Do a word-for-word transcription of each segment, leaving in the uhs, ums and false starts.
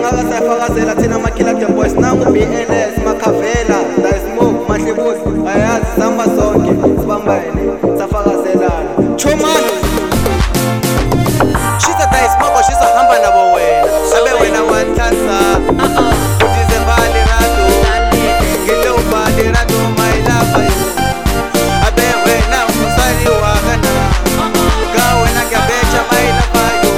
kangaka sayafakazela thina makila the boys nangu B N S Makavela Daismoke Mahlebuzi ayazi samba sonke sibambane safakazelana Chomani She's a Daismoke she's a hamba nabo wena abe wena wantansa udize vale rato ngito vale rato my love abe wena musali wakana ka wena kabecha my love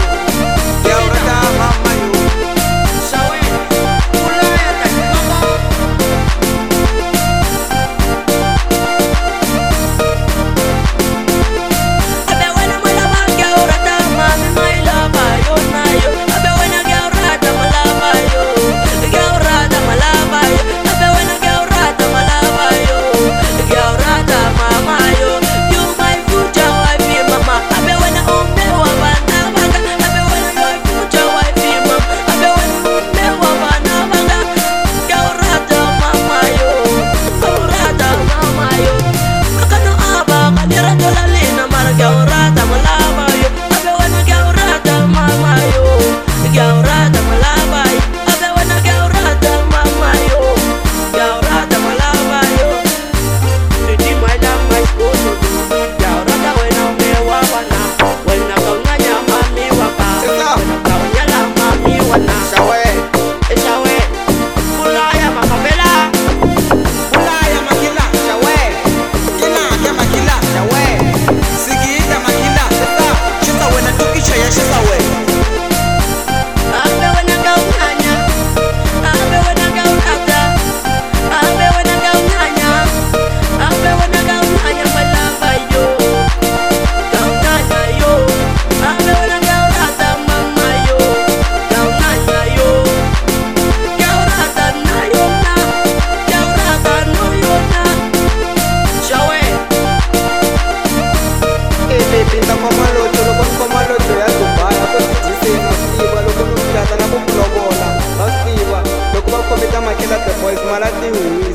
pinta komaloto loko ni komaloto ya Dubai ko tijiseni siva loko ni hlata na ku kulovola va siva loko va khomeka makela the boys malatiwi